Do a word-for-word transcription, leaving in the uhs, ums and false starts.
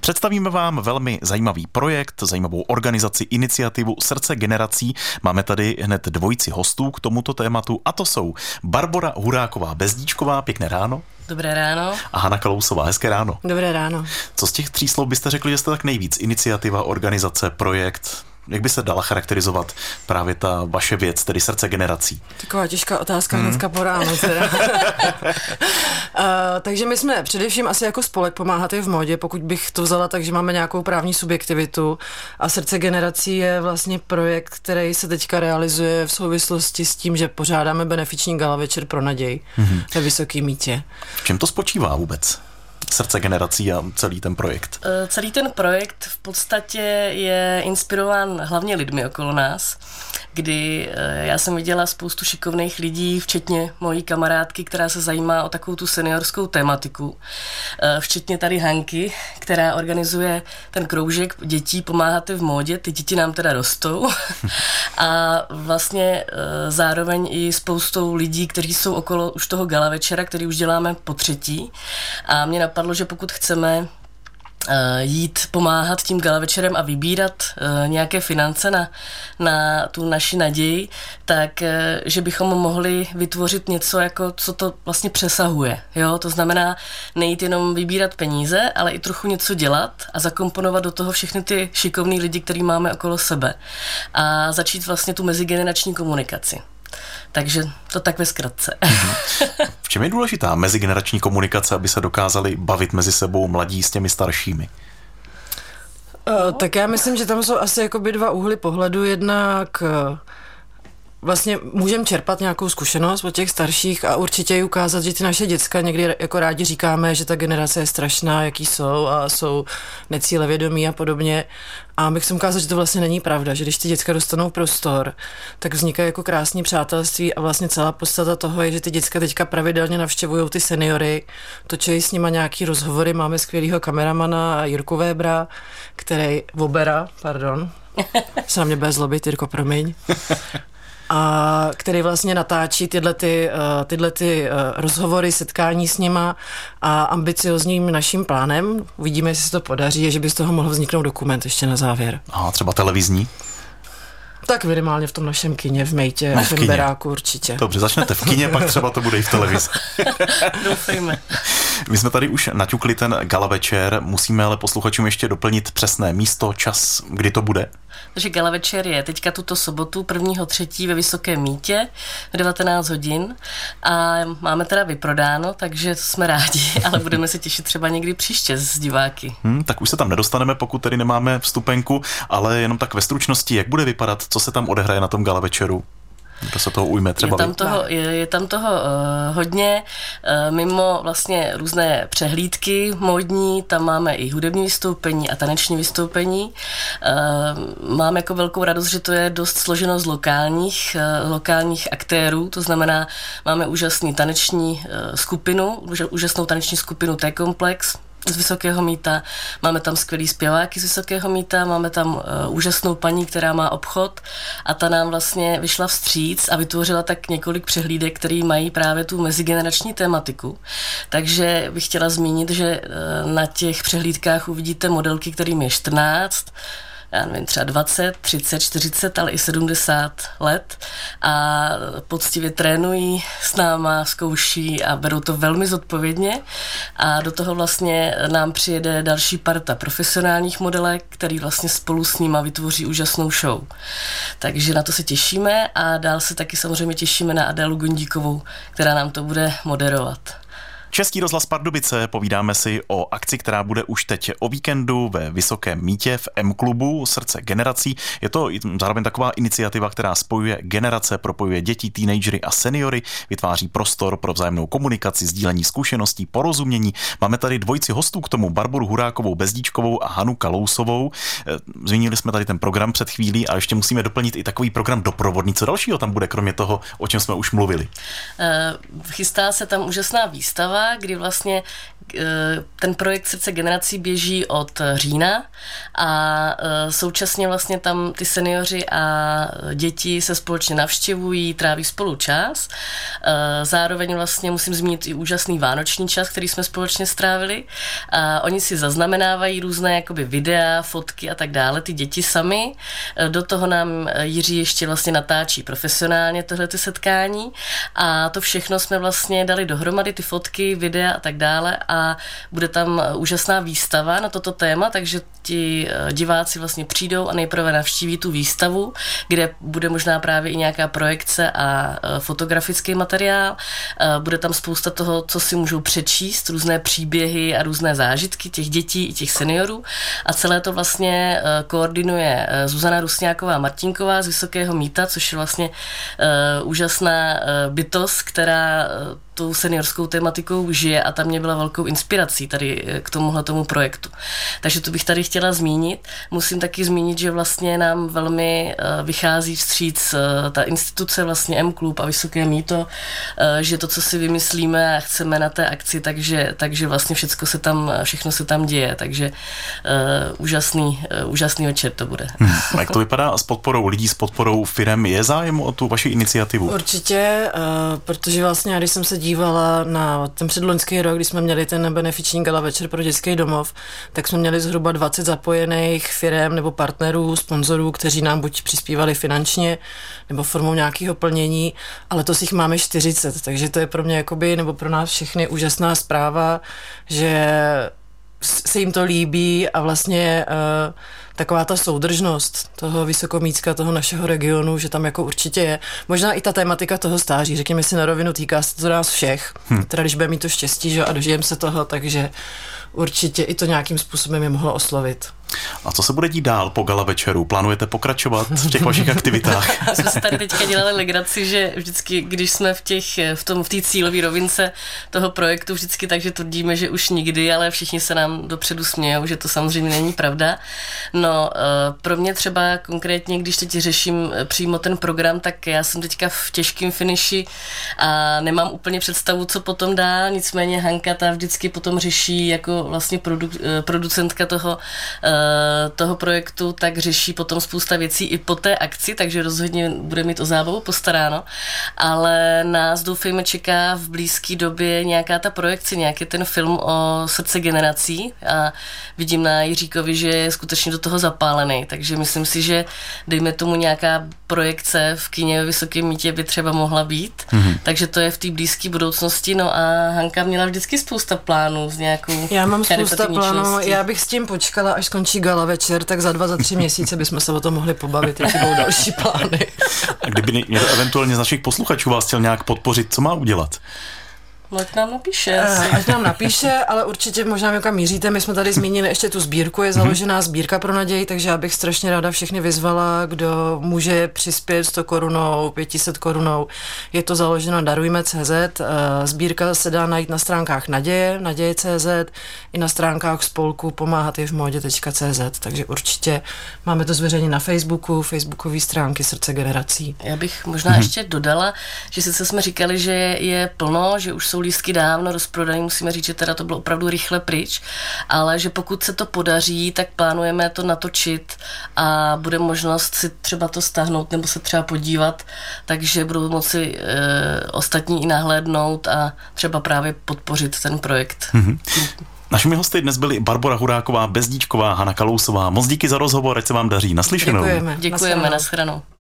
Představíme vám velmi zajímavý projekt, zajímavou organizaci, iniciativu Srdce generací. Máme tady hned dvojici hostů k tomuto tématu a to jsou Barbora Huráková-Bezdíčková, pěkné ráno. Dobré ráno. A Hana Kalousová, hezké ráno. Dobré ráno. Co z těch tří slov byste řekli, že jste tak nejvíc? Iniciativa, organizace, projekt? Jak by se dala charakterizovat právě ta vaše věc, tedy Srdce generací? Taková těžká otázka hmm. hnedka po ráno. uh, takže my jsme především asi jako spolek Pomáhat je v módě, pokud bych to vzala tak, že máme nějakou právní subjektivitu a Srdce generací je vlastně projekt, který se teďka realizuje v souvislosti s tím, že pořádáme benefiční gala večer pro naděj hmm. ve Vysokém Mýtě. V čem to spočívá vůbec? Srdce generací a celý ten projekt. Celý ten projekt v podstatě je inspirován hlavně lidmi okolo nás, kdy já jsem viděla spoustu šikovných lidí, včetně mojí kamarádky, která se zajímá o takovou tu seniorskou tématiku, včetně tady Hanky, která organizuje ten kroužek dětí Pomáhat je v módě, ty děti nám teda rostou a vlastně zároveň i spoustou lidí, kteří jsou okolo už toho gala večera, který už děláme po třetí a mě napadlo, že pokud chceme jít pomáhat tím gala večerem a vybírat uh, nějaké finance na, na tu naši naději, tak uh, že bychom mohli vytvořit něco, jako, co to vlastně přesahuje. Jo? To znamená nejít jenom vybírat peníze, ale i trochu něco dělat a zakomponovat do toho všechny ty šikovný lidi, který máme okolo sebe. A začít vlastně tu mezigenerační komunikaci. Takže to tak ve zkratce. V čem je důležitá mezigenerační komunikace, aby se dokázali bavit mezi sebou mladí s těmi staršími? Uh, tak já myslím, že tam jsou asi jakoby dva úhly pohledu. Jednak uh, vlastně můžeme čerpat nějakou zkušenost od těch starších a určitě ji ukázat, že ty naše děcka někdy jako rádi říkáme, že ta generace je strašná, jaký jsou a jsou necílevědomí a podobně. A bych jsem ukázat, že to vlastně není pravda, že když ty děcka dostanou prostor, tak vznikají jako krásné přátelství a vlastně celá podstata toho je, že ty děcka teďka pravidelně navštěvují ty seniory, točí s nima nějaký rozhovory, máme skvělýho kameramana Jirku Webera, který, Wobera, pardon, se na mě bude zlobit, Jirko, promiň. A který vlastně natáčí tyhle, ty, uh, tyhle ty, uh, rozhovory, setkání s nima a ambiciozním naším plánem, uvidíme, jestli se to podaří, je, že by z toho mohl vzniknout dokument ještě na závěr. A třeba televizní? Tak minimálně v tom našem kině, v Mejtě, no, v tom Beráku určitě. Dobře, začnete v kině, pak třeba to bude i v televizi. Doufejme. My jsme tady už naťukli ten gala večer, musíme ale posluchačům ještě doplnit přesné místo, čas, kdy to bude. Takže gala večer je teďka tuto sobotu prvního třetí ve Vysokém Mýtě v devatenáct hodin a máme teda vyprodáno, takže jsme rádi, ale budeme se těšit třeba někdy příště s diváky. Hmm, tak už se tam nedostaneme, pokud tedy nemáme vstupenku, ale jenom tak ve stručnosti, jak bude vypadat, co se tam odehraje na tom gala večeru? Kdo se toho ujme třeba? Je tam toho, je, je tam toho uh, hodně, uh, mimo vlastně různé přehlídky módní, tam máme i hudební vystoupení a taneční vystoupení. Uh, mám jako velkou radost, že to je dost složeno z lokálních, uh, lokálních aktérů, to znamená, máme úžasný taneční uh, skupinu, úžasnou taneční skupinu T-Komplex z Vysokého Mýta, máme tam skvělý zpěváky z Vysokého Mýta, máme tam uh, úžasnou paní, která má obchod a ta nám vlastně vyšla vstříc a vytvořila tak několik přehlídek, které mají právě tu mezigenerační tématiku. Takže bych chtěla zmínit, že uh, na těch přehlídkách uvidíte modelky, kterým je čtrnáct, já nevím, třeba dvacet, třicet, čtyřicet, ale i sedmdesát let a poctivě trénují s náma, zkouší a berou to velmi zodpovědně a do toho vlastně nám přijede další parta profesionálních modelek, který vlastně spolu s nima vytvoří úžasnou show. Takže na to se těšíme a dál se taky samozřejmě těšíme na Adélu Gondíkovou, která nám to bude moderovat. Český rozhlas Pardubice, povídáme si o akci, která bude už teď o víkendu ve Vysokém Mýtě v M-klubu Srdce generací. Je to zároveň taková iniciativa, která spojuje generace, propojuje děti, teenagery a seniory, vytváří prostor pro vzájemnou komunikaci, sdílení zkušeností, porozumění. Máme tady dvojici hostů k tomu, Barboru Hurákovou Bezdíčkovou a Hanu Kalousovou. Zmínili jsme tady ten program před chvílí a ještě musíme doplnit i takový program doprovodný. Co dalšího tam bude, kromě toho, o čem jsme už mluvili? Chystá se tam úžasná výstava výstava, kdy vlastně ten projekt Srdce generací běží od října a současně vlastně tam ty seniori a děti se společně navštěvují, tráví spolu čas. Zároveň vlastně musím zmínit i úžasný vánoční čas, který jsme společně strávili. A oni si zaznamenávají různé jakoby videa, fotky a tak dále, ty děti sami. Do toho nám Jiří ještě vlastně natáčí profesionálně tohle ty setkání a to všechno jsme vlastně dali dohromady, ty fotky, videa a tak dále a a bude tam úžasná výstava na toto téma, takže ti diváci vlastně přijdou a nejprve navštíví tu výstavu, kde bude možná právě i nějaká projekce a fotografický materiál. Bude tam spousta toho, co si můžou přečíst, různé příběhy a různé zážitky těch dětí i těch seniorů a celé to vlastně koordinuje Zuzana Rusňáková Martinková z Vysokého Míta, což je vlastně úžasná bytost, která tou seniorskou tematikou žije a tam mě byla velkou inspirací tady k tomuhle tomu projektu. Takže to bych tady chtěla zmínit. Musím taky zmínit, že vlastně nám velmi vychází vstříc ta instituce vlastně M-klub a Vysoké Míto, že to, co si vymyslíme a chceme na té akci, takže, takže vlastně všechno se tam, všechno se tam děje. Takže uh, úžasný, uh, úžasný večer to bude. Hmm. Jak to vypadá s podporou lidí, s podporou firem? Je zájem o tu vaši iniciativu? Určitě, uh, protože vlastně, když jsem se dívala na ten předloňský rok, kdy jsme měli ten benefiční gala večer pro dětský domov, tak jsme měli zhruba dvacet zapojených firem nebo partnerů, sponzorů, kteří nám buď přispívali finančně nebo formou nějakého plnění, ale to si jich máme čtyřicet, takže to je pro mě jakoby, nebo pro nás všechny úžasná zpráva, že se jim to líbí a vlastně uh, taková ta soudržnost toho Vysokomícka, toho našeho regionu, že tam jako určitě je. Možná i ta tematika toho stáří, řekněme si na rovinu, týká se to nás všech. Hmm. Teda když budeme mít to štěstí, že a dožijeme se toho, takže určitě i to nějakým způsobem je mohlo oslovit. A co se bude dít dál po gala večeru? Plánujete pokračovat v těch vašich aktivitách? Jsme si tady teďka dělali legraci, že vždycky, když jsme v těch, v tom, v té cílové rovince toho projektu, vždycky takže tvrdíme, že už nikdy, ale všichni se nám dopředu smějou, že to samozřejmě není pravda. No, pro mě třeba konkrétně, když teď řeším přímo ten program, tak já jsem teďka v těžkém finiši a nemám úplně představu, co potom dá, nicméně Hanka ta vždycky potom řeší jako vlastně produ, producentka toho toho projektu, tak řeší potom spousta věcí i po té akci, takže rozhodně bude mít o zábavu postaráno, ale nás doufejme čeká v blízké době nějaká ta projekce, nějaký ten film o Srdce generací a vidím na Jiříkovi, že je skutečně do toho zapálený, takže myslím si, že dejme tomu nějaká projekce v kině ve Vysokém Mítě by třeba mohla být, mm-hmm. takže to je v té blízké budoucnosti, no a Hanka měla vždycky spousta plánů s nějakou Já mám spousta plánů, já bych s tím počkala, až skončí gala večer, tak za dva, za tři měsíce bychom se o tom mohli pobavit, jaký budou další plány. A kdyby někdo eventuálně z našich posluchačů vás chtěl nějak podpořit, co má udělat? No, ať nám napíše. Ať nám napíše, ale určitě možná kam míříte. My jsme tady zmínili ještě tu sbírku, je založená sbírka pro naději, takže já bych strašně ráda všechny vyzvala, kdo může přispět sto korunou, pět set korunou. Je to založeno darujme tečka cé zet. Sbírka se dá najít na stránkách Naděje, naděje tečka cé zet, i na stránkách spolku pomáhat je v módě tečka cé zet, takže určitě máme to zveřejněno na Facebooku, facebookové stránky Srdce generací. Já bych možná hmm. ještě dodala, že sice jsme říkali, že je plno, že už jsou lístky dávno rozprodaný, musíme říct, že teda to bylo opravdu rychle pryč, ale že pokud se to podaří, tak plánujeme to natočit a bude možnost si třeba to stáhnout nebo se třeba podívat, takže budou moci e, ostatní i nahlédnout a třeba právě podpořit ten projekt. Mm-hmm. Našimi hosty dnes byly Barbora Hudáková, Bezdíčková, Hana Kalousová. Moc díky za rozhovor, ať se vám daří. Naslyšenou. Děkujeme. Děkujeme, nashledanou.